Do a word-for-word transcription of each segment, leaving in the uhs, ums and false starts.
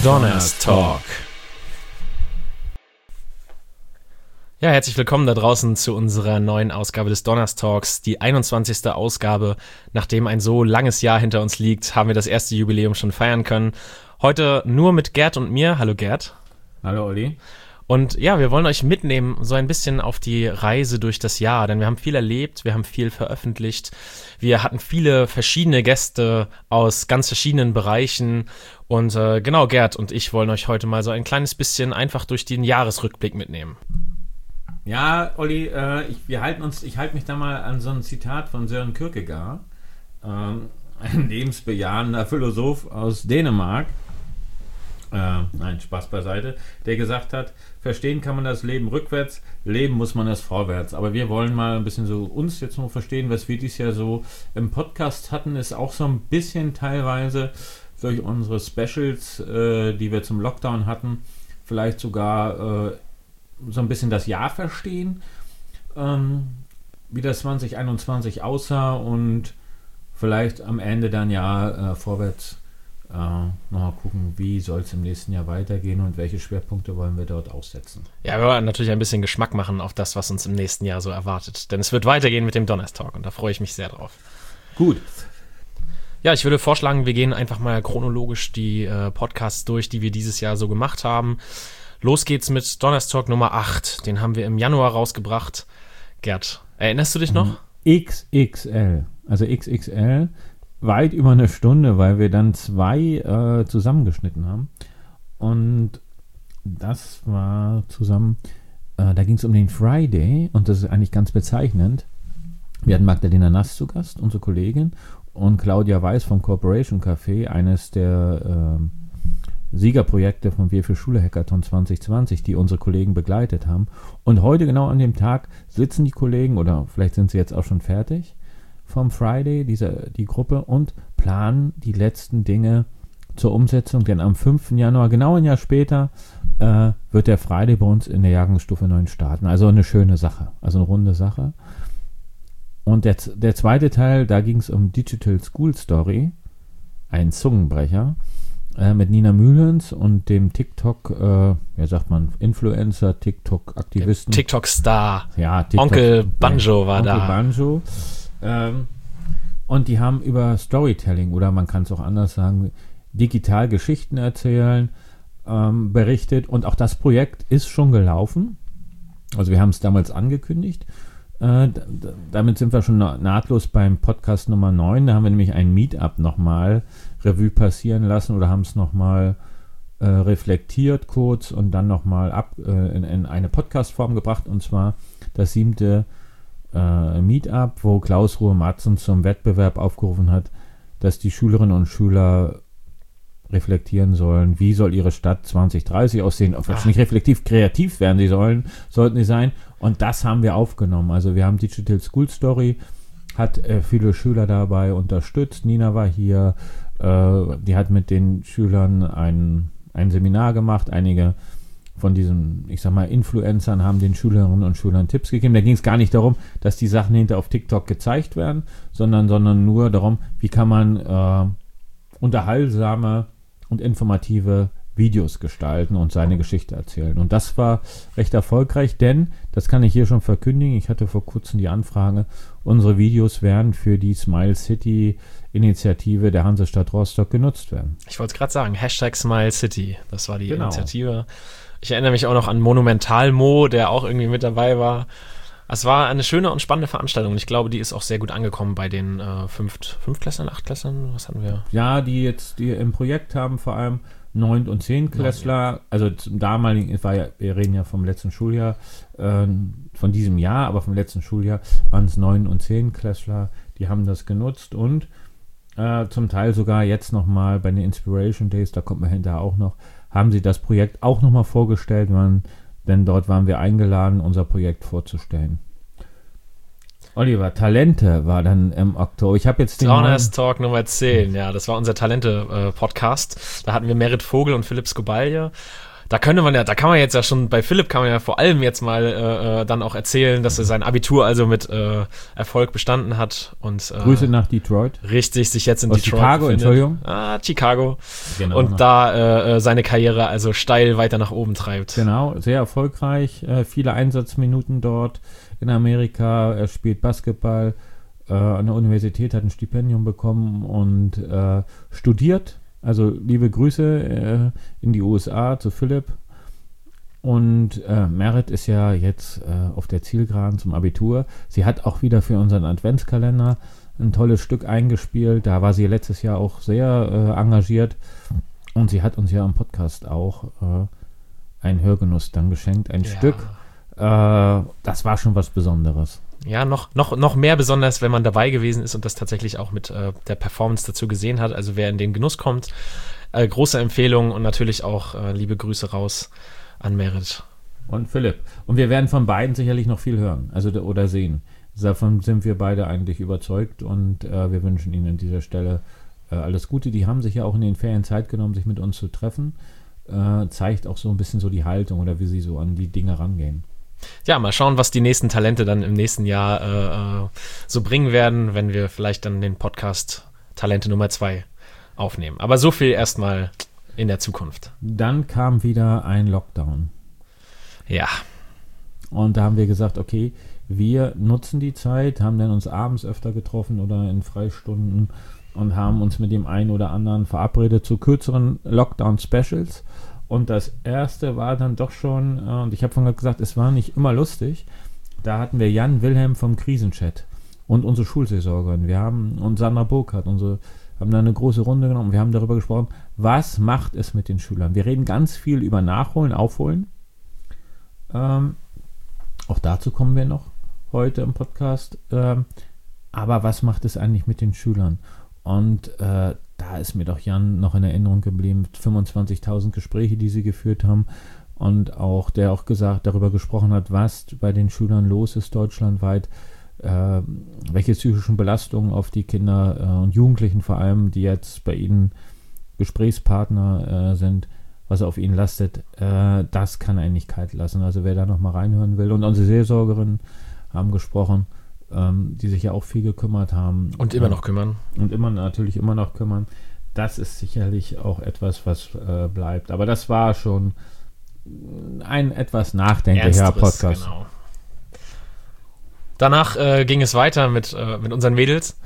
Donners Talk. Ja, herzlich willkommen da draußen zu unserer neuen Ausgabe des Donners Talks, die einundzwanzigste Ausgabe. Nachdem ein so langes Jahr hinter uns liegt, haben wir das erste Jubiläum schon feiern können. Heute nur mit Gerd und mir. Hallo Gerd. Hallo Olli. Und ja, wir wollen euch mitnehmen so ein bisschen auf die Reise durch das Jahr, denn wir haben viel erlebt, wir haben viel veröffentlicht, wir hatten viele verschiedene Gäste aus ganz verschiedenen Bereichen und äh, genau, Gerd und ich wollen euch heute mal so ein kleines bisschen einfach durch den Jahresrückblick mitnehmen. Ja, Olli, äh, ich, wir halten uns, ich halte mich da mal an so ein Zitat von Søren Kierkegaard, ähm, ein lebensbejahender Philosoph aus Dänemark. Äh, nein, Spaß beiseite, der gesagt hat, verstehen kann man das Leben rückwärts, leben muss man das vorwärts. Aber wir wollen mal ein bisschen so uns jetzt nur verstehen, was wir dieses Jahr so im Podcast hatten, ist auch so ein bisschen teilweise durch unsere Specials, äh, die wir zum Lockdown hatten, vielleicht sogar äh, so ein bisschen das Jahr verstehen, ähm, wie das zwanzig einundzwanzig aussah und vielleicht am Ende dann ja äh, vorwärts Uh, nochmal gucken, wie soll es im nächsten Jahr weitergehen und welche Schwerpunkte wollen wir dort aussetzen. Ja, wir wollen natürlich ein bisschen Geschmack machen auf das, was uns im nächsten Jahr so erwartet. Denn es wird weitergehen mit dem Donners Talk und da freue ich mich sehr drauf. Gut. Ja, ich würde vorschlagen, wir gehen einfach mal chronologisch die äh, Podcasts durch, die wir dieses Jahr so gemacht haben. Los geht's mit Donners Talk Nummer acht. Den haben wir im Januar rausgebracht. Gerd, erinnerst du dich noch? X X L. Also X X L. Weit über eine Stunde, weil wir dann zwei äh, zusammengeschnitten haben. Und das war zusammen, äh, da ging es um den Friday und das ist eigentlich ganz bezeichnend. Wir hatten Magdalena Nass zu Gast, unsere Kollegin, und Claudia Weiß vom Corporation Café, eines der äh, Siegerprojekte von Wir für Schule Hackathon zwanzig zwanzig, die unsere Kollegen begleitet haben. Und heute genau an dem Tag sitzen die Kollegen, oder vielleicht sind sie jetzt auch schon fertig, vom Friday, diese, die Gruppe, und planen die letzten Dinge zur Umsetzung, denn am fünften Januar, genau ein Jahr später, äh, wird der Friday bei uns in der Jahrgangsstufe neun starten. Also eine schöne Sache, also eine runde Sache. Und der, der zweite Teil, da ging es um Digital School Story, ein Zungenbrecher, äh, mit Nina Mühlens und dem TikTok, äh, wie sagt man, Influencer, TikTok-Aktivisten. TikTok-Star. Ja, TikTok, Onkel Banjo war Onkel da. Onkel Banjo. Ähm, und die haben über Storytelling, oder man kann es auch anders sagen, digital Geschichten erzählen, ähm, berichtet. Und auch das Projekt ist schon gelaufen. Also wir haben es damals angekündigt. Äh, d- d- damit sind wir schon na- nahtlos beim Podcast Nummer neun. Da haben wir nämlich ein Meetup nochmal Revue passieren lassen oder haben es nochmal äh, reflektiert kurz und dann nochmal ab äh, in, in eine Podcast-Form gebracht. Und zwar das siebte Uh, Meetup, wo Klaus Ruhe-Matzen zum Wettbewerb aufgerufen hat, dass die Schülerinnen und Schüler reflektieren sollen, wie soll ihre Stadt zwanzig dreißig aussehen, ob nicht reflektiv, kreativ werden sie sollen, sollten sie sein, und das haben wir aufgenommen. Also wir haben Digital School Story, hat äh, viele Schüler dabei unterstützt, Nina war hier, äh, die hat mit den Schülern ein, ein Seminar gemacht, einige von diesen, ich sag mal, Influencern haben den Schülerinnen und Schülern Tipps gegeben. Da ging es gar nicht darum, dass die Sachen hinter auf TikTok gezeigt werden, sondern, sondern nur darum, wie kann man äh, unterhaltsame und informative Videos gestalten und seine Geschichte erzählen. Und das war recht erfolgreich, denn, das kann ich hier schon verkündigen, ich hatte vor kurzem die Anfrage, unsere Videos werden für die Smile City Initiative der Hansestadt Rostock genutzt werden. Ich wollte es gerade sagen, Hashtag Smile City, das war die Genau. Initiative. Ich erinnere mich auch noch an Monumental Mo, der auch irgendwie mit dabei war. Es war eine schöne und spannende Veranstaltung und ich glaube, die ist auch sehr gut angekommen bei den äh, Fünft, Fünftklässlern, Achtklässlern, was hatten wir? Ja, die jetzt, die im Projekt haben vor allem Neunt- und Zehntklässler, also zum damaligen, war ja, wir reden ja vom letzten Schuljahr, äh, von diesem Jahr, aber vom letzten Schuljahr waren es Neunt- und Zehntklässler, die haben das genutzt und äh, zum Teil sogar jetzt nochmal bei den Inspiration Days, da kommt man hinterher auch noch, haben sie das Projekt auch nochmal vorgestellt, waren, denn dort waren wir eingeladen, unser Projekt vorzustellen. Oliver, Talente war dann im Oktober. Ich habe jetzt den Donners Talk Nummer zehn, ja, das war unser Talente-Podcast. Da hatten wir Merit Vogel und Philipp Skobalje. Da könnte man ja, da kann man jetzt ja schon, bei Philipp kann man ja vor allem jetzt mal äh, dann auch erzählen, dass er sein Abitur also mit äh, Erfolg bestanden hat. Und, äh, Grüße nach Detroit. Richtig, sich jetzt in Aus Detroit Chicago, befindet. Entschuldigung. Ah, Chicago. Genau, und noch. da äh, seine Karriere also steil weiter nach oben treibt. Genau, sehr erfolgreich. Äh, viele Einsatzminuten dort in Amerika. Er spielt Basketball äh, an der Universität, hat ein Stipendium bekommen und äh, studiert. Also liebe Grüße äh, in die U S A zu Philipp. Und äh, Merit ist ja jetzt äh, auf der Zielgeraden zum Abitur. Sie hat auch wieder für unseren Adventskalender ein tolles Stück eingespielt. Da war sie letztes Jahr auch sehr äh, engagiert. Und sie hat uns ja im Podcast auch äh, einen Hörgenuss dann geschenkt. Ein Ja. Stück. Äh, das war schon was Besonderes. Ja, noch, noch, noch mehr besonders, wenn man dabei gewesen ist und das tatsächlich auch mit äh, der Performance dazu gesehen hat. Also wer in den Genuss kommt, äh, große Empfehlung und natürlich auch äh, liebe Grüße raus an Merit. Und Philipp. Und wir werden von beiden sicherlich noch viel hören, also oder sehen. Davon sind wir beide eigentlich überzeugt und äh, wir wünschen Ihnen an dieser Stelle äh, alles Gute. Die haben sich ja auch in den Ferien Zeit genommen, sich mit uns zu treffen. Äh, zeigt auch so ein bisschen so die Haltung oder wie sie so an die Dinge rangehen. Ja, mal schauen, was die nächsten Talente dann im nächsten Jahr äh, so bringen werden, wenn wir vielleicht dann den Podcast Talente Nummer zwei aufnehmen. Aber so viel erstmal in der Zukunft. Dann kam wieder ein Lockdown. Ja. Und da haben wir gesagt, okay, wir nutzen die Zeit, haben dann uns abends öfter getroffen oder in Freistunden und haben uns mit dem einen oder anderen verabredet zu kürzeren Lockdown-Specials. Und das erste war dann doch schon, äh, und ich habe vorhin gesagt, es war nicht immer lustig. Da hatten wir Jan Wilhelm vom Krisenchat und unsere Schulseelsorgerin. Wir haben, und Sandra Burkhardt, unsere, haben da eine große Runde genommen. Wir haben darüber gesprochen, was macht es mit den Schülern. Wir reden ganz viel über Nachholen, Aufholen. Ähm, auch dazu kommen wir noch heute im Podcast. Ähm, aber was macht es eigentlich mit den Schülern? Und äh, da ist mir doch Jan noch in Erinnerung geblieben, fünfundzwanzigtausend Gespräche, die sie geführt haben und auch der auch gesagt, darüber gesprochen hat, was bei den Schülern los ist deutschlandweit, äh, welche psychischen Belastungen auf die Kinder äh, und Jugendlichen vor allem, die jetzt bei ihnen Gesprächspartner äh, sind, was auf ihnen lastet, äh, das kann einen nicht kalt lassen. Also wer da nochmal reinhören will. Und unsere Seelsorgerinnen haben gesprochen, ähm, die sich ja auch viel gekümmert haben. Und immer noch kümmern. Und immer natürlich immer noch kümmern. Das ist sicherlich auch etwas, was äh, bleibt. Aber das war schon ein etwas nachdenklicher Ernsteres, Podcast. Genau. Danach äh, ging es weiter mit, äh, mit unseren Mädels.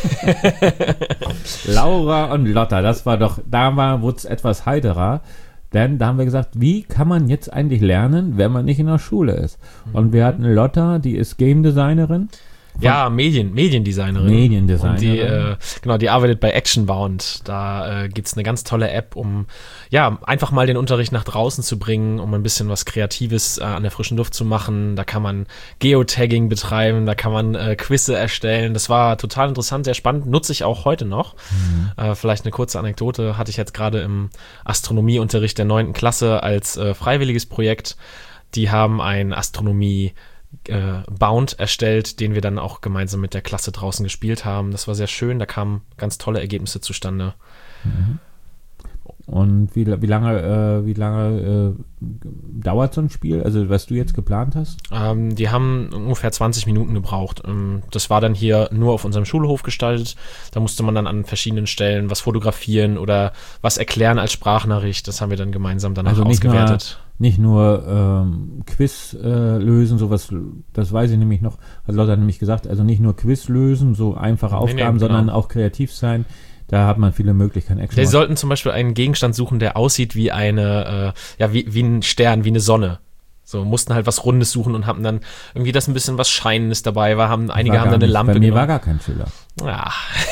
Laura und Lotta, das war doch, da war, wurde es etwas heiterer. Denn da haben wir gesagt, wie kann man jetzt eigentlich lernen, wenn man nicht in der Schule ist? Und wir hatten Lotta, die ist Game Designerin. Ja, Medien, Mediendesignerin. Mediendesignerin. Und die, äh, genau, die arbeitet bei Actionbound. Da äh, gibt es eine ganz tolle App, um ja einfach mal den Unterricht nach draußen zu bringen, um ein bisschen was Kreatives äh, an der frischen Luft zu machen. Da kann man Geotagging betreiben, da kann man äh, Quizze erstellen. Das war total interessant, sehr spannend. Nutze ich auch heute noch. Mhm. Äh, vielleicht eine kurze Anekdote hatte ich jetzt gerade im Astronomieunterricht der neunten Klasse als äh, freiwilliges Projekt. Die haben ein Astronomie Äh, Bound erstellt, den wir dann auch gemeinsam mit der Klasse draußen gespielt haben. Das war sehr schön, da kamen ganz tolle Ergebnisse zustande. Mhm. Und wie, wie lange, äh, wie lange äh, dauert so ein Spiel? Also was du jetzt geplant hast? Ähm, die haben ungefähr zwanzig Minuten gebraucht. Ähm, das war dann hier nur auf unserem Schulhof gestaltet. Da musste man dann an verschiedenen Stellen was fotografieren oder was erklären als Sprachnachricht. Das haben wir dann gemeinsam danach also nicht ausgewertet. Nur, nicht nur ähm, Quiz äh, lösen, sowas, das weiß ich nämlich noch, hat Lotta nämlich gesagt, also nicht nur Quiz lösen, so einfache Nee, Aufgaben, nee, genau. sondern auch kreativ sein. Da hat man viele Möglichkeiten. Action. Wir sollten zum Beispiel einen Gegenstand suchen, der aussieht wie eine, äh, ja, wie, wie ein Stern, wie eine Sonne. So, mussten halt was Rundes suchen und haben dann irgendwie das ein bisschen was Scheinendes dabei war, haben, einige war haben dann eine nicht, Lampe Bei mir genommen. war gar kein Schüler. Ja.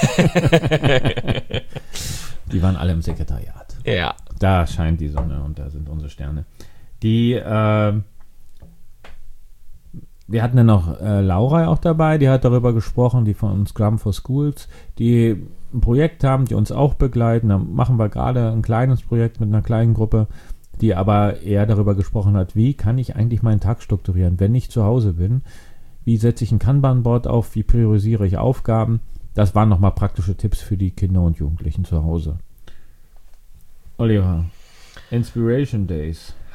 Die waren alle im Sekretariat. Ja. Da scheint die Sonne und da sind unsere Sterne. Die, äh, wir hatten dann noch äh, Laura auch dabei, die hat darüber gesprochen, die von Scrum for Schools, die ein Projekt haben, die uns auch begleiten. Da machen wir gerade ein kleines Projekt mit einer kleinen Gruppe, die aber eher darüber gesprochen hat, wie kann ich eigentlich meinen Tag strukturieren, wenn ich zu Hause bin? Wie setze ich ein Kanban-Board auf? Wie priorisiere ich Aufgaben? Das waren nochmal praktische Tipps für die Kinder und Jugendlichen zu Hause. Oliver, Inspiration Days.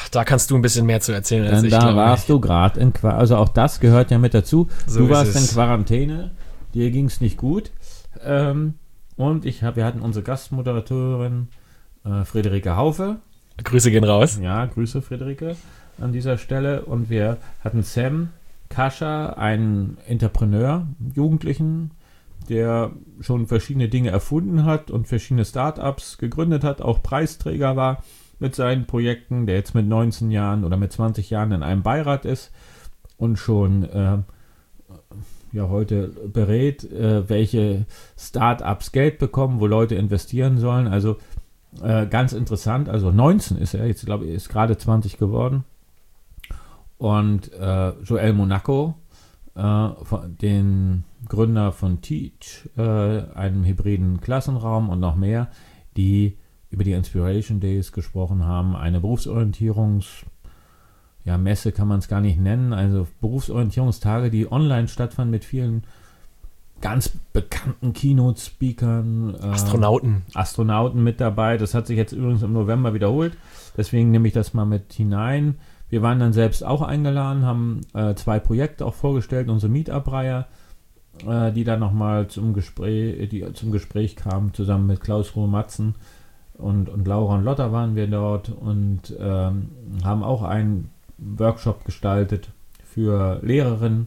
da kannst du ein bisschen mehr zu erzählen als Denn ich, da glaube warst ich. du gerade in Quarantäne. Also auch das gehört ja mit dazu. So du ist warst es. in Quarantäne, dir ging es nicht gut. Ähm, und ich hab, wir hatten unsere Gastmoderatorin äh, Friederike Haufe. Grüße gehen raus. Ja, Grüße Friederike an dieser Stelle. Und wir hatten Sam Kascher, einen Entrepreneur, Jugendlichen, der schon verschiedene Dinge erfunden hat und verschiedene Startups gegründet hat, auch Preisträger war mit seinen Projekten, der jetzt mit neunzehn Jahren oder mit zwanzig Jahren in einem Beirat ist und schon äh, ja heute berät, äh, welche Startups Geld bekommen, wo Leute investieren sollen. Also äh, ganz interessant. Also neunzehn ist er, jetzt glaube ich, ist gerade zwanzig geworden. Und äh, Joel Monaco, äh, von, den Gründer von Teach, äh, einem hybriden Klassenraum und noch mehr, die über die Inspiration Days gesprochen haben, eine Berufsorientierungs- ja, Messe kann man es gar nicht nennen, also Berufsorientierungstage, die online stattfanden mit vielen ganz bekannten Keynote-Speakern. Äh, Astronauten. Astronauten mit dabei. Das hat sich jetzt übrigens im November wiederholt, deswegen nehme ich das mal mit hinein. Wir waren dann selbst auch eingeladen, haben äh, zwei Projekte auch vorgestellt, unsere Meetup-Reihe, äh, die dann nochmal zum Gespräch, die zum Gespräch kamen, zusammen mit Klaus Ruhe-Matzen und, und Laura und Lotta waren wir dort und ähm, haben auch einen Workshop gestaltet für Lehrerinnen.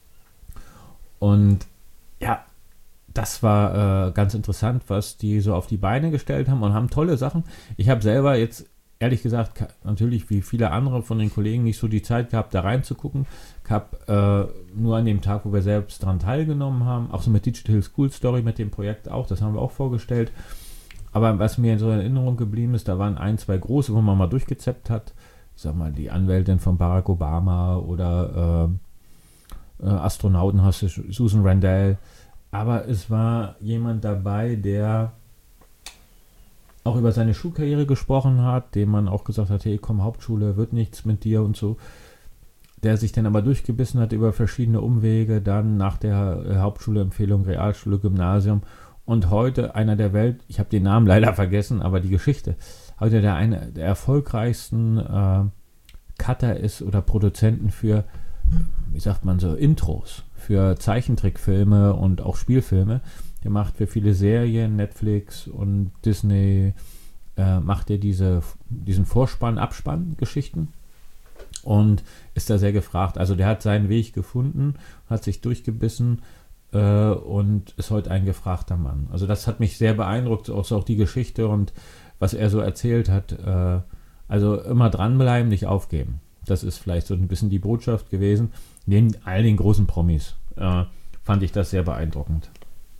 Und ja, das war äh, ganz interessant, was die so auf die Beine gestellt haben und haben tolle Sachen. Ich habe selber jetzt ehrlich gesagt, natürlich wie viele andere von den Kollegen nicht so die Zeit gehabt, da reinzugucken. Ich habe äh, nur an dem Tag, wo wir selbst daran teilgenommen haben, auch so mit Digital School Story, mit dem Projekt auch, das haben wir auch vorgestellt. Aber was mir so in Erinnerung geblieben ist, da waren ein, zwei große, wo man mal durchgezappt hat. Ich sag mal, die Anwältin von Barack Obama oder äh, äh, Astronauten hast du, Susan Randall. Aber es war jemand dabei, der auch über seine Schulkarriere gesprochen hat, dem man auch gesagt hat, hey, komm, Hauptschule, wird nichts mit dir und so. Der sich dann aber durchgebissen hat über verschiedene Umwege, dann nach der äh, Hauptschule-Empfehlung, Realschule, Gymnasium und heute einer der Welt, ich habe den Namen leider vergessen, aber die Geschichte, heute der eine der erfolgreichsten äh, Cutter ist oder Produzenten für, wie sagt man so, Intros, für Zeichentrickfilme und auch Spielfilme. Der macht für viele Serien, Netflix und Disney, äh, macht er diese, diesen Vorspann, Abspann-Geschichten und ist da sehr gefragt. Also der hat seinen Weg gefunden, hat sich durchgebissen äh, und ist heute ein gefragter Mann. Also das hat mich sehr beeindruckt, auch, so auch die Geschichte und was er so erzählt hat. Äh, also immer dranbleiben, nicht aufgeben. Das ist vielleicht so ein bisschen die Botschaft gewesen. Neben all den großen Promis äh, fand ich das sehr beeindruckend.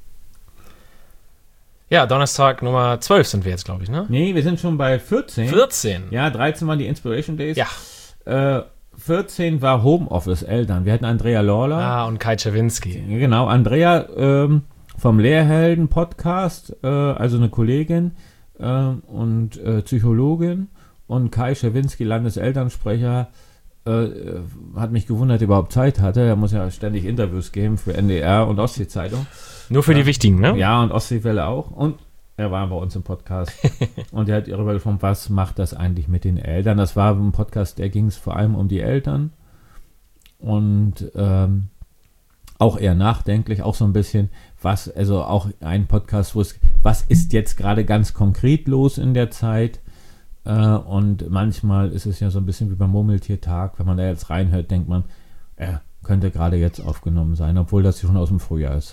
Ja, Donnerstag Nummer zwölf sind wir jetzt, glaube ich, ne? Nee, wir sind schon bei vierzehn. vierzehn? Ja, dreizehn waren die Inspiration Days. Ja. Äh, vierzehn war Homeoffice Eltern. Wir hatten Andrea Lawler. Ah, und Kai Czerwinski. Genau, Andrea ähm, vom Lehrhelden Podcast, äh, also eine Kollegin äh, und äh, Psychologin und Kai Czerwinski, Landeselternsprecher, äh, hat mich gewundert, überhaupt Zeit hatte. Er muss ja ständig Interviews geben für N D R und Ostsee-Zeitung. Nur für ja. die wichtigen, ne? Ja, und Ostseewelle auch. Und er war bei uns im Podcast. Und er hat darüber gesprochen, was macht das eigentlich mit den Eltern? Das war ein Podcast, der ging es vor allem um die Eltern. Und ähm, auch eher nachdenklich, auch so ein bisschen, was, also auch ein Podcast, wo es, was ist jetzt gerade ganz konkret los in der Zeit? Äh, und manchmal ist es ja so ein bisschen wie beim Murmeltiertag, wenn man da jetzt reinhört, denkt man, er könnte gerade jetzt aufgenommen sein, obwohl das schon aus dem Frühjahr ist.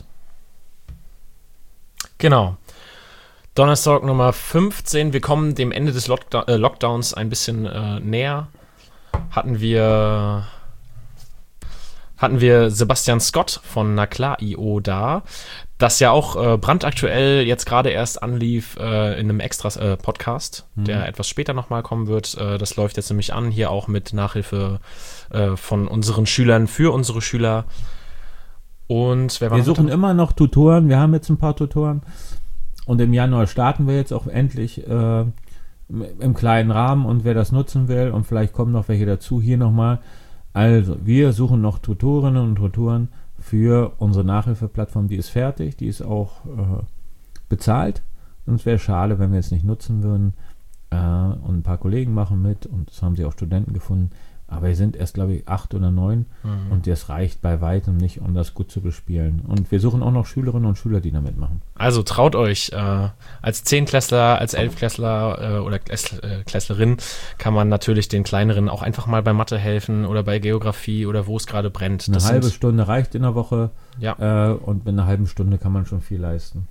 Genau. Donnerstag Nummer fünfzehn. Wir kommen dem Ende des Lockda- äh, Lockdowns ein bisschen äh, näher. Hatten wir hatten wir Sebastian Scott von Na klar Punkt i o da, das ja auch äh, brandaktuell jetzt gerade erst anlief äh, in einem Extras-Podcast, äh, mhm. der etwas später nochmal kommen wird. Äh, das läuft jetzt nämlich an, hier auch mit Nachhilfe äh, von unseren Schülern für unsere Schüler. Und wer war wir suchen da? immer noch Tutoren, wir haben jetzt ein paar Tutoren und im Januar starten wir jetzt auch endlich äh, im kleinen Rahmen und wer das nutzen will und vielleicht kommen noch welche dazu, hier nochmal. Also, wir suchen noch Tutorinnen und Tutoren für unsere Nachhilfeplattform, die ist fertig, die ist auch äh, bezahlt und es wäre schade, wenn wir es nicht nutzen würden. äh, und ein paar Kollegen machen mit und es haben sie auch Studenten gefunden. Aber wir sind erst, glaube ich, acht oder neun mhm. und das reicht bei weitem nicht, um das gut zu bespielen. Und wir suchen auch noch Schülerinnen und Schüler, die da mitmachen. Also traut euch, äh, als Zehnklässler, als Elfklässler äh, oder Kläss, äh, Klässlerin kann man natürlich den Kleineren auch einfach mal bei Mathe helfen oder bei Geografie oder wo es gerade brennt. Eine das halbe sind, Stunde reicht in der Woche ja. äh, und mit einer halben Stunde kann man schon viel leisten.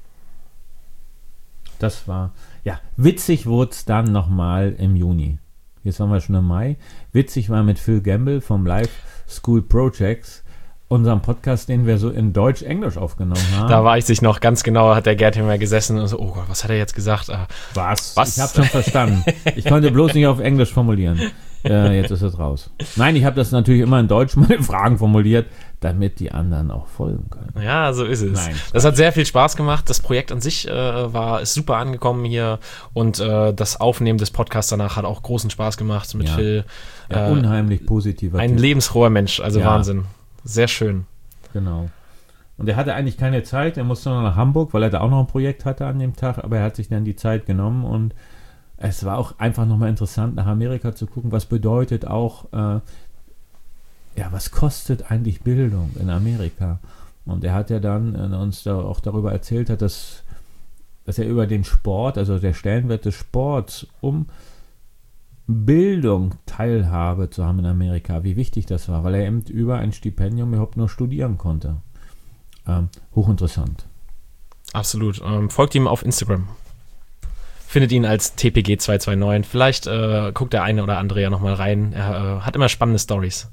Das war, ja, witzig wurde es dann nochmal im Juni. Jetzt waren wir schon im Mai. Witzig war mit Phil Gamble vom Live School Projects, unserem Podcast, den wir so in Deutsch-Englisch aufgenommen haben. Da weiß ich noch ganz genau, hat der Gerd immer gesessen und so, oh Gott, was hat er jetzt gesagt? Ah, was? was? Ich habe schon verstanden. Ich konnte bloß nicht auf Englisch formulieren. Äh, jetzt ist es raus. Nein, ich habe das natürlich immer in Deutsch meine Fragen formuliert, damit die anderen auch folgen können. Ja, so ist es. Nein, das hat sehr viel Spaß gemacht. Das Projekt an sich äh, war ist super angekommen hier und äh, das Aufnehmen des Podcasts danach hat auch großen Spaß gemacht mit ja. Phil. Ja, äh, unheimlich positiver Ein Typ. lebensfroher Mensch, also Ja. Wahnsinn. Sehr schön. Genau. Und er hatte eigentlich keine Zeit, er musste noch nach Hamburg, weil er da auch noch ein Projekt hatte an dem Tag, aber er hat sich dann die Zeit genommen und es war auch einfach nochmal interessant, nach Amerika zu gucken, was bedeutet auch, äh, ja, was kostet eigentlich Bildung in Amerika? Und er hat ja dann äh, uns da auch darüber erzählt, hat, dass, dass er über den Sport, also der Stellenwert des Sports, um Bildung, Teilhabe zu haben in Amerika, wie wichtig das war, weil er eben über ein Stipendium überhaupt nur studieren konnte. Ähm, hochinteressant. Absolut. Ähm, folgt ihm auf Instagram. Findet ihn als T P G zwei zwei neun. Vielleicht äh, guckt der eine oder andere ja nochmal rein. Er äh, hat immer spannende Storys.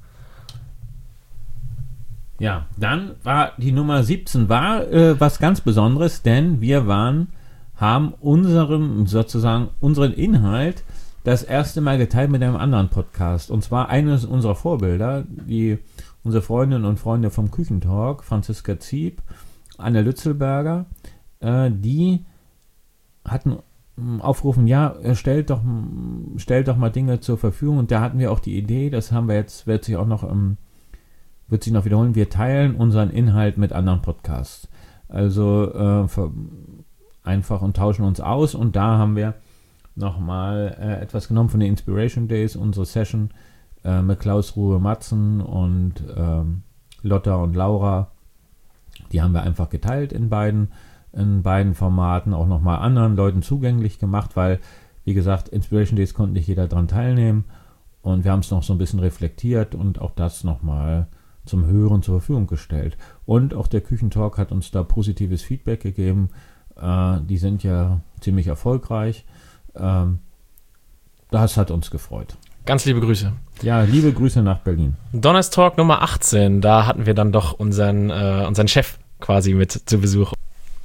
Ja, dann war die Nummer siebzehn war äh, was ganz Besonderes, denn wir waren, haben unseren, sozusagen unseren Inhalt das erste Mal geteilt mit einem anderen Podcast. Und zwar eines unserer Vorbilder, die unsere Freundinnen und Freunde vom Küchentalk, Franziska Zieb, Anne Lützelberger, äh, die hatten aufgerufen, ja, stellt doch, stellt doch mal Dinge zur Verfügung. Und da hatten wir auch die Idee, das haben wir jetzt, wird sich auch noch, ähm, wird sich noch wiederholen, wir teilen unseren Inhalt mit anderen Podcasts. Also äh, für, einfach und tauschen uns aus. Und da haben wir nochmal äh, etwas genommen von den Inspiration Days, unsere Session äh, mit Klaus Ruhe Matzen und ähm, Lotta und Laura. Die haben wir einfach geteilt in beiden in beiden Formaten, auch nochmal anderen Leuten zugänglich gemacht, weil, wie gesagt, Inspiration Days konnte nicht jeder dran teilnehmen und wir haben es noch so ein bisschen reflektiert und auch das nochmal zum Hören zur Verfügung gestellt. Und auch der Küchentalk hat uns da positives Feedback gegeben. Äh, die sind ja ziemlich erfolgreich. Ähm, das hat uns gefreut. Ganz liebe Grüße. Ja, liebe Grüße nach Berlin. Donnerstalk Nummer achtzehn, da hatten wir dann doch unseren, äh, unseren Chef quasi mit zu Besuch.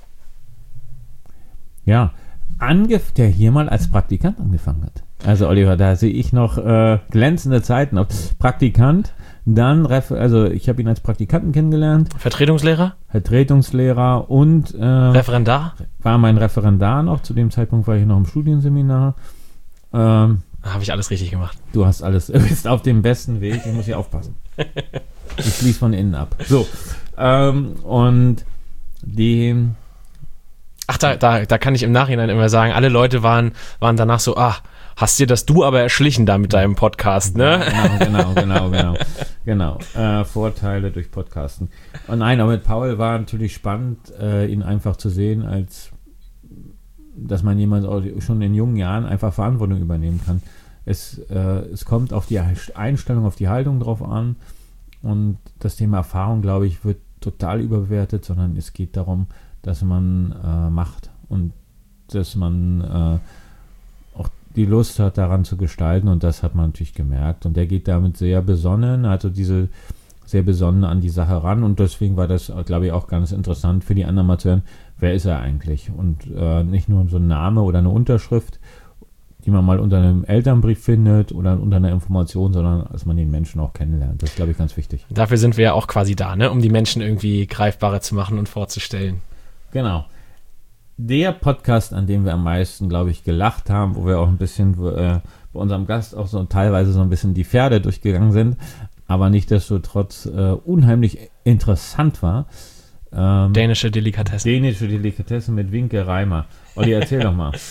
Ja, angef- der hier mal als Praktikant angefangen hat. Also Oliver, da sehe ich noch äh, glänzende Zeiten. Praktikant, dann, Ref- also ich habe ihn als Praktikanten kennengelernt. Vertretungslehrer? Vertretungslehrer und äh, Referendar? War mein Referendar noch. Zu dem Zeitpunkt war ich noch im Studienseminar. Ähm, da habe ich alles richtig gemacht. Du hast alles, du bist auf dem besten Weg. Ich muss hier aufpassen. Ich schließe von innen ab. So, ähm, und die... Ach, da, da, da kann ich im Nachhinein immer sagen, alle Leute waren, waren danach so, ah, hast dir das du aber erschlichen da mit deinem Podcast, ne? Genau, genau, genau, genau. genau. Äh, Vorteile durch Podcasten. Und nein, aber mit Paul war natürlich spannend, äh, ihn einfach zu sehen, als dass man jemand auch schon in jungen Jahren einfach Verantwortung übernehmen kann. Es, äh, es kommt auf die Einstellung, auf die Haltung drauf an und das Thema Erfahrung, glaube ich, wird total überbewertet, sondern es geht darum, dass man äh, macht und dass man äh, auch die Lust hat, daran zu gestalten und das hat man natürlich gemerkt und der geht damit sehr besonnen, also diese sehr besonnen an die Sache ran und deswegen war das, glaube ich, auch ganz interessant für die anderen mal zu hören, wer ist er eigentlich und äh, nicht nur so ein Name oder eine Unterschrift, die man mal unter einem Elternbrief findet oder unter einer Information, sondern dass man den Menschen auch kennenlernt. Das ist, glaube ich, ganz wichtig. Dafür sind wir ja auch quasi da, ne? Um die Menschen irgendwie greifbarer zu machen und vorzustellen. Genau. Der Podcast, an dem wir am meisten, glaube ich, gelacht haben, wo wir auch ein bisschen äh, bei unserem Gast auch so teilweise so ein bisschen die Pferde durchgegangen sind, aber nichtsdestotrotz äh, unheimlich interessant war. Ähm, Dänische Delikatessen. Dänische Delikatessen mit Winke Reimer. Olli, erzähl doch mal.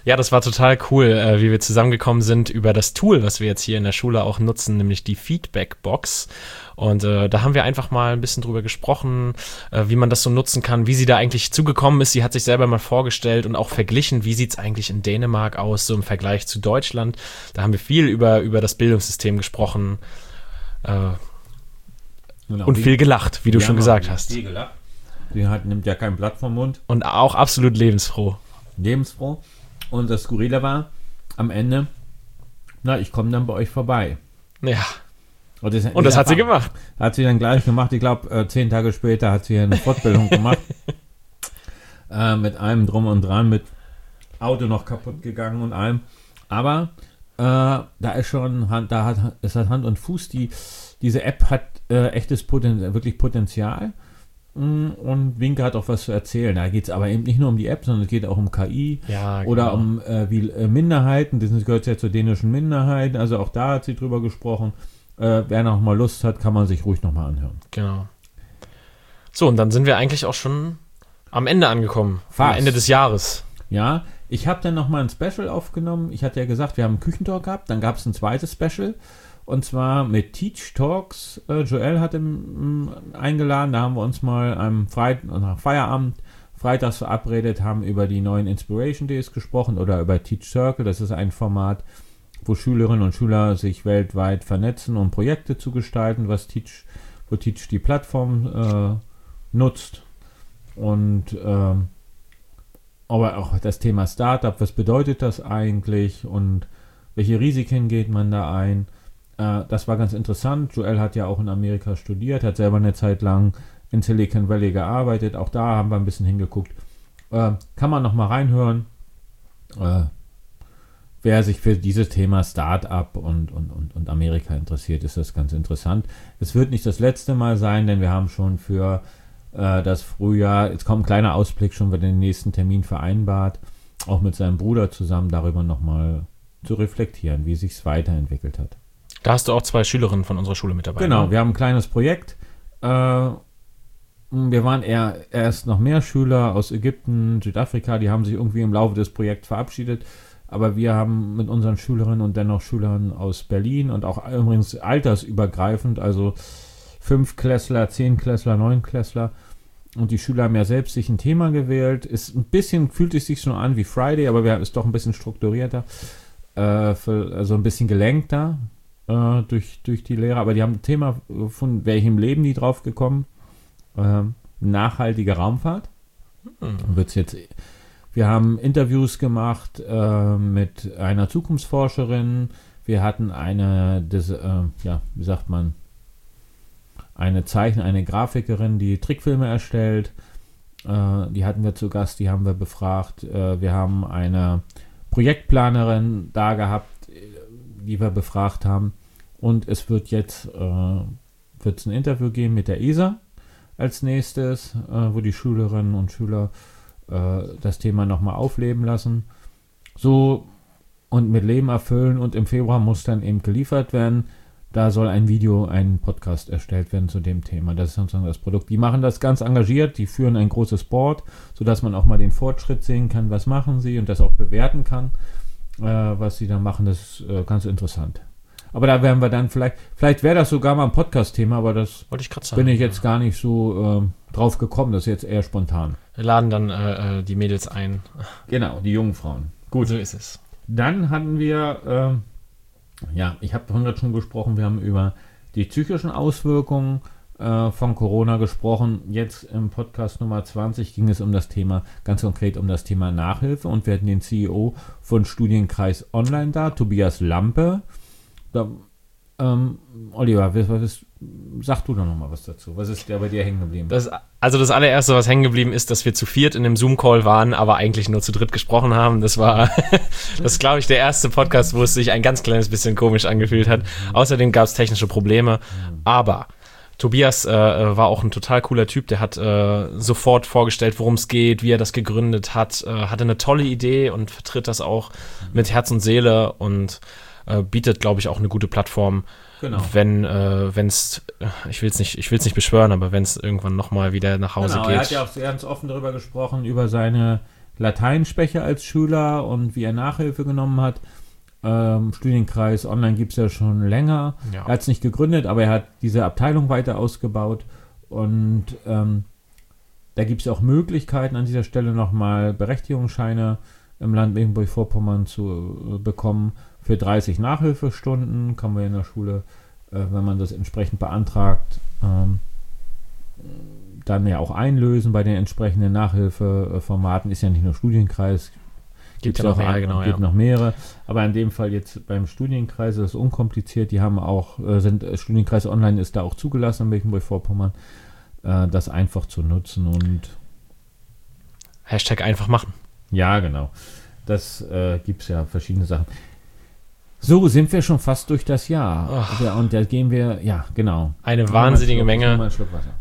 Ja, das war total cool, äh, wie wir zusammengekommen sind über das Tool, was wir jetzt hier in der Schule auch nutzen, nämlich die Feedback-Box. Und äh, da haben wir einfach mal ein bisschen drüber gesprochen, äh, wie man das so nutzen kann, wie sie da eigentlich zugekommen ist. Sie hat sich selber mal vorgestellt und auch verglichen, wie sieht's eigentlich in Dänemark aus, so im Vergleich zu Deutschland. Da haben wir viel über, über das Bildungssystem gesprochen äh, Genau, und wie- viel gelacht, wie du wir schon haben gesagt auch hast. viel gelacht. Sie hat, nimmt ja kein Blatt vom Mund. Und auch absolut lebensfroh. Lebensfroh. Und das Skurrile war, am Ende, na, ich komme dann bei euch vorbei. Ja, Und das, und das hat sie gemacht. Hat sie dann gleich gemacht. Ich glaube, äh, zehn Tage später hat sie eine Fortbildung gemacht. äh, mit allem drum und dran, mit Auto noch kaputt gegangen und allem. Aber äh, da ist schon, Hand, da hat, es hat Hand und Fuß. Die, diese App hat äh, echtes Potenzial, wirklich Potenzial. Und Winke hat auch was zu erzählen. Da geht es aber eben nicht nur um die App, sondern es geht auch um K I Ja, oder genau. um äh, wie äh, Minderheiten. Das gehört ja zur dänischen Minderheit. Also auch da hat sie drüber gesprochen. Äh, wer noch mal Lust hat, kann man sich ruhig noch mal anhören. Genau. So, und dann sind wir eigentlich auch schon am Ende angekommen. Fast. Am Ende des Jahres. Ja, ich habe dann noch mal ein Special aufgenommen. Ich hatte ja gesagt, wir haben einen Küchentalk gehabt. Dann gab es ein zweites Special. Und zwar mit Teach Talks. Äh, Joel hat im, m, eingeladen. Da haben wir uns mal am Freit- nach Feierabend freitags verabredet, haben über die neuen Inspiration Days gesprochen oder über Teach Circle. Das ist ein Format, wo Schülerinnen und Schüler sich weltweit vernetzen, um Projekte zu gestalten, was Teach, wo Teach die Plattform äh, nutzt. Und ähm, aber auch das Thema Startup, was bedeutet das eigentlich und welche Risiken geht man da ein? Äh, das war ganz interessant. Joel hat ja auch in Amerika studiert, hat selber eine Zeit lang in Silicon Valley gearbeitet. Auch da haben wir ein bisschen hingeguckt. Äh, kann man noch mal reinhören. Äh, wer sich für dieses Thema Startup und, und, und, und Amerika interessiert, ist das ganz interessant. Es wird nicht das letzte Mal sein, denn wir haben schon für äh, das Frühjahr, jetzt kommt ein kleiner Ausblick, schon für den nächsten Termin vereinbart, auch mit seinem Bruder zusammen darüber nochmal zu reflektieren, wie sich es weiterentwickelt hat. Da hast du auch zwei Schülerinnen von unserer Schule mit dabei. Genau, ne? wir haben ein kleines Projekt. Äh, wir waren eher erst noch mehr Schüler aus Ägypten, Südafrika, die haben sich irgendwie im Laufe des Projekts verabschiedet. Aber wir haben mit unseren Schülerinnen und dennoch Schülern aus Berlin und auch übrigens altersübergreifend, also Fünftklässler, Zehnklässler, Neunklässler. Und die Schüler haben ja selbst sich ein Thema gewählt. Ist ein bisschen, fühlt es sich schon an wie Friday, aber wir, ist doch ein bisschen strukturierter, äh, für, also ein bisschen gelenkter äh, durch, durch die Lehrer. Aber die haben ein Thema, von welchem Leben die drauf gekommen. Äh, nachhaltige Raumfahrt. Mhm. Wird's jetzt... Wir haben Interviews gemacht äh, mit einer Zukunftsforscherin. Wir hatten eine, das, äh, ja, wie sagt man, eine Zeichner, eine Grafikerin, die Trickfilme erstellt. Äh, die hatten wir zu Gast, die haben wir befragt. Äh, wir haben eine Projektplanerin da gehabt, die wir befragt haben. Und es wird jetzt äh, wird's ein Interview geben mit der E S A als nächstes, äh, wo die Schülerinnen und Schüler das Thema nochmal aufleben lassen. So und mit Leben erfüllen und im Februar muss dann eben geliefert werden. Da soll ein Video, ein Podcast erstellt werden zu dem Thema. Das ist sozusagen das Produkt. Die machen das ganz engagiert, die führen ein großes Board, sodass man auch mal den Fortschritt sehen kann, was machen sie und das auch bewerten kann, äh, was sie da machen. Das ist äh, ganz interessant. Aber da werden wir dann vielleicht, vielleicht wäre das sogar mal ein Podcast-Thema, aber das Wollte ich gerade sagen. bin ich jetzt gar nicht so äh, drauf gekommen. Das ist jetzt eher spontan. Wir laden dann äh, äh, die Mädels ein. Genau, die jungen Frauen. Gut. So ist es. Dann hatten wir, ähm, ja, ich habe vorhin schon gesprochen, wir haben über die psychischen Auswirkungen äh, von Corona gesprochen. Jetzt im Podcast Nummer zwanzig ging es um das Thema, ganz konkret um das Thema Nachhilfe. Und wir hatten den C E O von Studienkreis Online da, Tobias Lampe. Da, ähm, Oliver, was, was, sag du doch noch mal was dazu. Was ist da bei dir hängen geblieben? Das, also das allererste, was hängen geblieben ist, dass wir zu viert in dem Zoom-Call waren, aber eigentlich nur zu dritt gesprochen haben. Das war, das ist, glaube ich, der erste Podcast, wo es sich ein ganz kleines bisschen komisch angefühlt hat. Außerdem gab es technische Probleme, aber Tobias äh, war auch ein total cooler Typ. Der hat äh, sofort vorgestellt, worum es geht, wie er das gegründet hat, äh, hatte eine tolle Idee und vertritt das auch mit Herz und Seele und äh, bietet, glaube ich, auch eine gute Plattform. Genau. Wenn äh, es, ich will es nicht, ich will es nicht beschwören, aber wenn es irgendwann nochmal wieder nach Hause genau, geht. Er hat ja auch ganz offen darüber gesprochen, über seine Lateinsprecher als Schüler und wie er Nachhilfe genommen hat. Ähm, Studienkreis Online gibt es ja schon länger. Ja. Er hat es nicht gegründet, aber er hat diese Abteilung weiter ausgebaut. Und ähm, da gibt es auch Möglichkeiten, an dieser Stelle nochmal Berechtigungsscheine im Land Mecklenburg-Vorpommern zu äh, bekommen. Für dreißig Nachhilfestunden kann man in der Schule, äh, wenn man das entsprechend beantragt, ähm, dann ja auch einlösen bei den entsprechenden Nachhilfeformaten. Ist ja nicht nur Studienkreis, gibt ja noch, mehr, ein, genau, gibt ja. noch mehrere. Aber in dem Fall jetzt beim Studienkreis ist es unkompliziert. Die haben auch, äh, sind Studienkreis Online ist da auch zugelassen in Mecklenburg-Vorpommern, äh, das einfach zu nutzen und Hashtag einfach machen. Ja, genau. Das äh, gibt es ja verschiedene Sachen. So, sind wir schon fast durch das Jahr. Ja, und da gehen wir, ja, genau. Eine Machen wahnsinnige Schluck, Menge. Mal einen Schluck Wasser.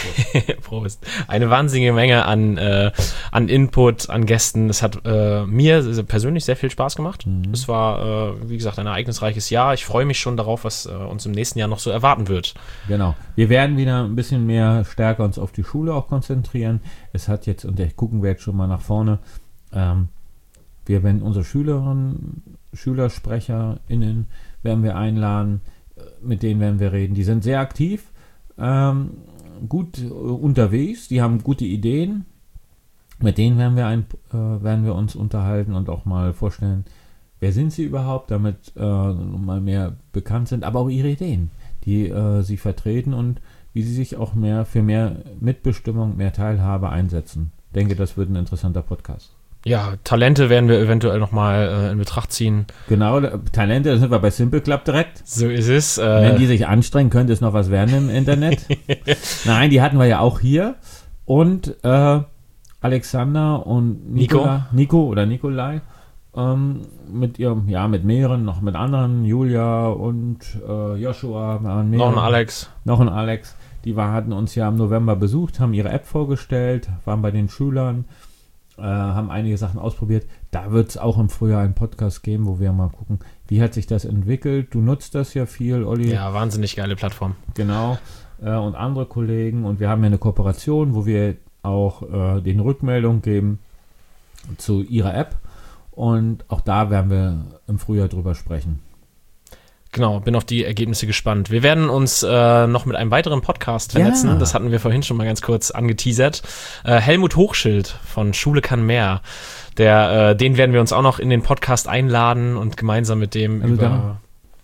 Prost. Eine wahnsinnige Menge an, äh, an Input, an Gästen. Es hat äh, mir persönlich sehr viel Spaß gemacht. Mhm. Es war, äh, wie gesagt, ein ereignisreiches Jahr. Ich freue mich schon darauf, was äh, uns im nächsten Jahr noch so erwarten wird. Genau. Wir werden wieder ein bisschen mehr stärker uns auf die Schule auch konzentrieren. Es hat jetzt, und ich gucken wir jetzt schon mal nach vorne, ähm, wir werden unsere Schülerinnen, SchülersprecherInnen werden wir einladen, mit denen werden wir reden. Die sind sehr aktiv, ähm, gut äh, unterwegs, die haben gute Ideen. Mit denen werden wir, ein, äh, werden wir uns unterhalten und auch mal vorstellen, wer sind sie überhaupt, damit äh, mal mehr bekannt sind, aber auch ihre Ideen, die äh, sie vertreten und wie sie sich auch mehr für mehr Mitbestimmung, mehr Teilhabe einsetzen. Ich denke, das wird ein interessanter Podcast. Ja, Talente werden wir eventuell nochmal äh, in Betracht ziehen. Genau, Talente, da sind wir bei Simple Club direkt. So ist es. Äh Wenn die sich anstrengen, könnte es noch was werden im Internet. Nein, die hatten wir ja auch hier. Und äh, Alexander und Nicola, Nico. Nico oder Nikolai ähm, mit ihrem, ja, mit mehreren, noch mit anderen, Julia und äh, Joshua. Waren noch ein Alex. Noch ein Alex. Die war, hatten uns ja im November besucht, haben ihre App vorgestellt, waren bei den Schülern. Äh, haben einige Sachen ausprobiert. Da wird es auch im Frühjahr einen Podcast geben, wo wir mal gucken, wie hat sich das entwickelt. Du nutzt das ja viel, Olli. Ja, wahnsinnig geile Plattform. Genau. Äh, und andere Kollegen. Und wir haben ja eine Kooperation, wo wir auch äh, den Rückmeldung geben zu ihrer App. Und auch da werden wir im Frühjahr drüber sprechen. Genau, bin auf die Ergebnisse gespannt. Wir werden uns äh, noch mit einem weiteren Podcast vernetzen. Ja. Das hatten wir vorhin schon mal ganz kurz angeteasert. Äh, Helmut Hochschild von Schule kann mehr. Der, äh, den werden wir uns auch noch in den Podcast einladen und gemeinsam mit dem also über... Da,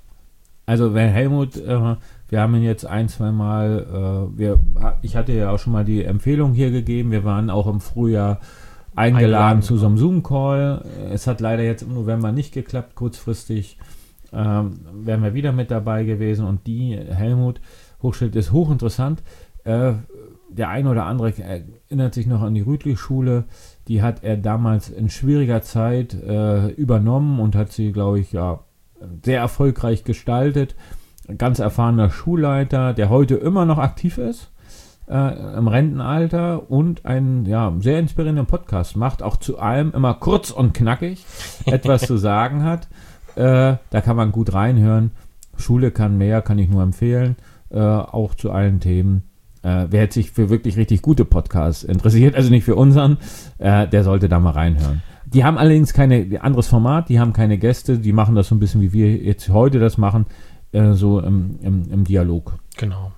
also wenn Helmut, äh, wir haben ihn jetzt ein, zwei Mal, äh, wir, ich hatte ja auch schon mal die Empfehlung hier gegeben. Wir waren auch im Frühjahr eingeladen, eingeladen zu so einem Zoom-Call. Es hat leider jetzt im November nicht geklappt, kurzfristig. Ähm, wären wir wieder mit dabei gewesen und die, Helmut Hochschild, ist hochinteressant. Äh, der eine oder andere erinnert sich noch an die Rütli-Schule, die hat er damals in schwieriger Zeit äh, übernommen und hat sie, glaube ich, ja, sehr erfolgreich gestaltet. Ein ganz erfahrener Schulleiter, der heute immer noch aktiv ist, äh, im Rentenalter und einen ja, sehr inspirierenden Podcast macht, auch zu allem immer kurz und knackig etwas zu sagen hat. Äh, da kann man gut reinhören. Schule kann mehr, kann ich nur empfehlen. Äh, auch zu allen Themen. Äh, wer jetzt sich für wirklich richtig gute Podcasts interessiert, also nicht für unseren, äh, der sollte da mal reinhören. Die haben allerdings kein anderes Format, die haben keine Gäste, die machen das so ein bisschen, wie wir jetzt heute das machen, äh, so im, im, im Dialog. Genau.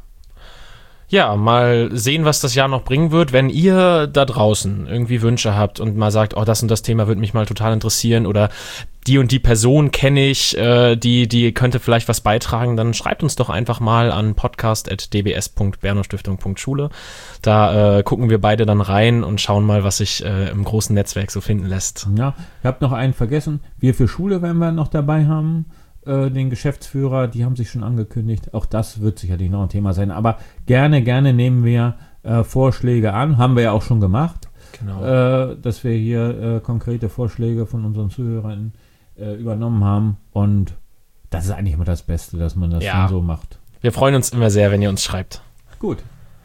Ja, mal sehen, was das Jahr noch bringen wird. Wenn ihr da draußen irgendwie Wünsche habt und mal sagt, oh, das und das Thema würde mich mal total interessieren oder die und die Person kenne ich, äh, die, die könnte vielleicht was beitragen, dann schreibt uns doch einfach mal an podcast at d b s punkt bernhofstiftung punkt schule. Da äh, gucken wir beide dann rein und schauen mal, was sich äh, im großen Netzwerk so finden lässt. Ja, ich habe noch einen vergessen. Wir für Schule werden wir noch dabei haben. Den Geschäftsführer, die haben sich schon angekündigt. Auch das wird sicherlich noch ein Thema sein. Aber gerne, gerne nehmen wir äh, Vorschläge an. Haben wir ja auch schon gemacht. Genau. Äh, dass wir hier äh, konkrete Vorschläge von unseren Zuhörern äh, übernommen haben. Und das ist eigentlich immer das Beste, dass man das ja. so macht. Wir freuen uns immer sehr, wenn ihr uns schreibt. Gut.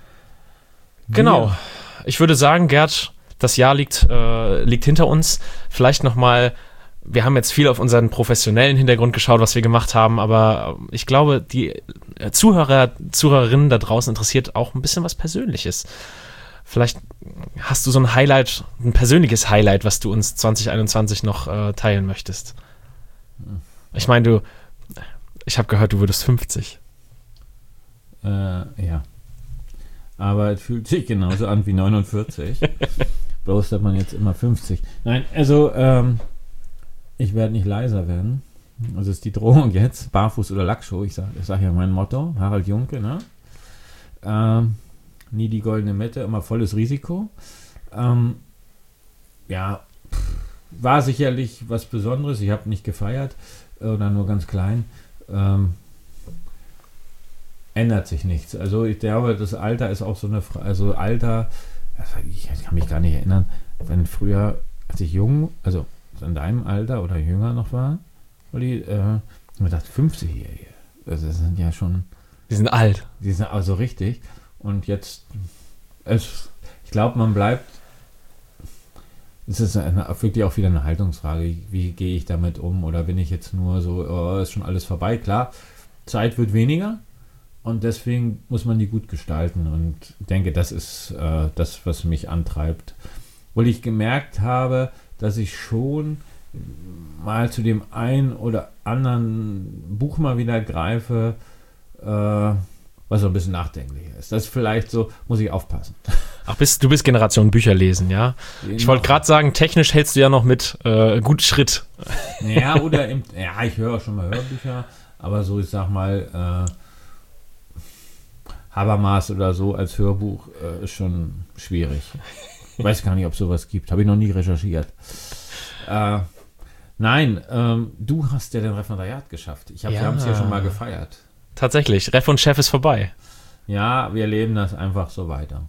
Genau. Wir. Ich würde sagen, Gerd, das Jahr liegt, äh, liegt hinter uns. Vielleicht nochmal... Wir haben jetzt viel auf unseren professionellen Hintergrund geschaut, was wir gemacht haben, aber ich glaube, die Zuhörer, Zuhörerinnen da draußen interessiert auch ein bisschen was Persönliches. Vielleicht hast du so ein Highlight, ein persönliches Highlight, was du uns zwanzig einundzwanzig noch äh, teilen möchtest? Ich meine, du, ich habe gehört, du würdest fünfzig. Äh, ja. Aber es fühlt sich genauso an wie neunundvierzig. Bloß hat man jetzt immer fünfzig. Nein, also ähm, ich werde nicht leiser werden. Das ist die Drohung jetzt. Barfuß oder Lackschuh. Ich sage ich sag ja mein Motto. Harald Junke, ne? Ähm, nie die goldene Mitte, immer volles Risiko. Ähm, ja, pff, war sicherlich was Besonderes. Ich habe nicht gefeiert oder nur ganz klein. Ähm, ändert sich nichts. Also ich glaube, das Alter ist auch so eine Frage. Also Alter, ich kann mich gar nicht erinnern, wenn früher, als ich jung, also in deinem Alter oder jünger noch war, Olli, äh, ich mir dachte, fünfzigjährige. Also das sind ja schon... Die sind alt. Die sind also richtig. Und jetzt, es, ich glaube, man bleibt, es ist eine, wirklich auch wieder eine Haltungsfrage. Wie, wie gehe ich damit um? Oder bin ich jetzt nur so, oh, ist schon alles vorbei? Klar, Zeit wird weniger und deswegen muss man die gut gestalten. Und ich denke, das ist äh, das, was mich antreibt. Weil ich gemerkt habe, dass ich schon mal zu dem einen oder anderen Buch mal wieder greife, äh, was so ein bisschen nachdenklicher ist. Das ist vielleicht so, muss ich aufpassen. Ach, bist, du bist Generation Bücher lesen, ja? Genau. Ich wollte gerade sagen, technisch hältst du ja noch mit äh, gut Schritt. Ja, oder im, ja, ich höre auch schon mal Hörbücher, aber so, ich sag mal, äh, Habermas oder so als Hörbuch äh, ist schon schwierig. Ich weiß gar nicht, ob es sowas gibt. Habe ich noch nie recherchiert. Äh, nein, ähm, du hast ja den Referendariat geschafft. Ich hab, ja. Wir haben es ja schon mal gefeiert. Tatsächlich, Ref und Chef ist vorbei. Ja, wir leben das einfach so weiter.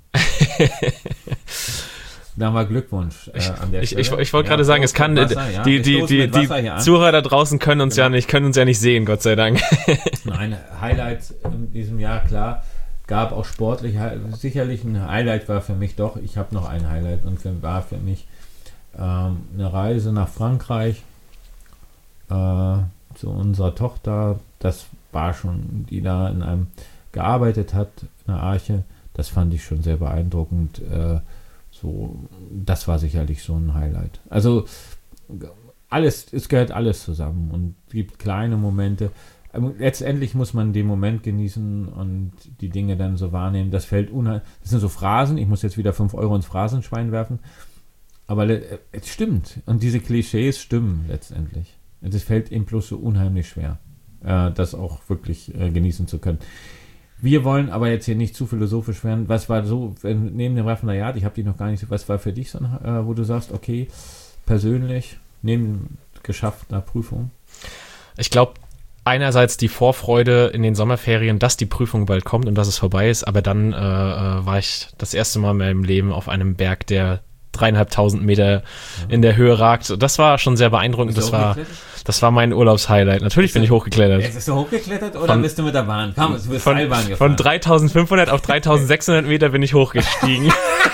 Da mal Glückwunsch äh, an der ich, Stelle. Ich, ich, ich wollte ja, gerade sagen, es kann Wasser, ja. die, die, die, die Zuhörer da draußen können uns genau. ja nicht, können uns ja nicht sehen, Gott sei Dank. Nein, Highlights in diesem Jahr, klar, gab auch sportlich, sicherlich ein Highlight war für mich doch, ich habe noch ein Highlight und für, war für mich ähm, eine Reise nach Frankreich äh, zu unserer Tochter, das war schon, die da in einem gearbeitet hat, in der Arche, das fand ich schon sehr beeindruckend. Äh, so, das war sicherlich so ein Highlight. Also alles, es gehört alles zusammen und es gibt kleine Momente. Letztendlich muss man den Moment genießen und die Dinge dann so wahrnehmen. Das fällt unheimlich. Das sind so Phrasen. Ich muss jetzt wieder fünf Euro ins Phrasenschwein werfen. Aber es stimmt. Und diese Klischees stimmen letztendlich. Und es fällt ihm bloß so unheimlich schwer, äh, das auch wirklich äh, genießen zu können. Wir wollen aber jetzt hier nicht zu philosophisch werden. Was war so, wenn, neben dem Referendariat, ich habe die noch gar nicht, was war für dich so, äh, wo du sagst, okay, persönlich, neben geschaffter Prüfung? Ich glaube, einerseits die Vorfreude in den Sommerferien, dass die Prüfung bald kommt und dass es vorbei ist, aber dann äh, war ich das erste Mal in meinem Leben auf einem Berg, der dreieinhalbtausend Meter ja. in der Höhe ragt. Das war schon sehr beeindruckend. Das war, das war mein Urlaubshighlight. Natürlich bin ich hochgeklettert. Jetzt bist du hochgeklettert oder von, bist du mit der Bahn? Komm, du bist von, Seilbahn gefahren. Von dreitausendfünfhundert auf dreitausendsechshundert Meter bin ich hochgestiegen.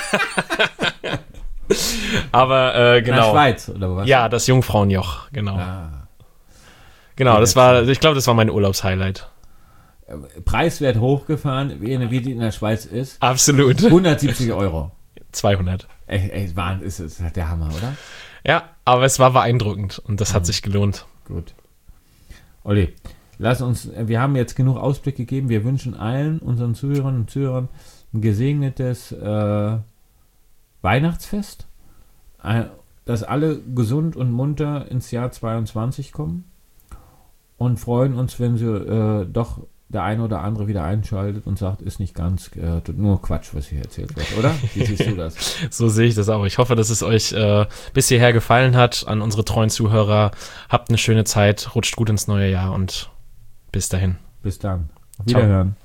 Aber äh, genau. In der Schweiz oder was? Ja, das Jungfrauenjoch, genau. Ah. Genau, das war, ich glaube, das war mein Urlaubshighlight. Preiswert hochgefahren, wie, wie die in der Schweiz ist. Absolut. hundertsiebzig Euro. zweihundert. Ey, ey, Wahnsinn, ist, ist der Hammer, oder? Ja, aber es war beeindruckend und das mhm. hat sich gelohnt. Gut. Olli, lass uns, wir haben jetzt genug Ausblick gegeben. Wir wünschen allen unseren Zuhörern und Zuhörern ein gesegnetes äh, Weihnachtsfest, äh, dass alle gesund und munter ins Jahr zweiundzwanzig kommen und freuen uns, wenn sie äh, doch der eine oder andere wieder einschaltet und sagt, ist nicht ganz äh, nur Quatsch, was hier erzählt wird, oder? Wie siehst du das? So sehe ich das auch. Ich hoffe, dass es euch äh, bis hierher gefallen hat. An unsere treuen Zuhörer, habt eine schöne Zeit, rutscht gut ins neue Jahr und bis dahin. Bis dann. Auf Wiederhören. Ciao.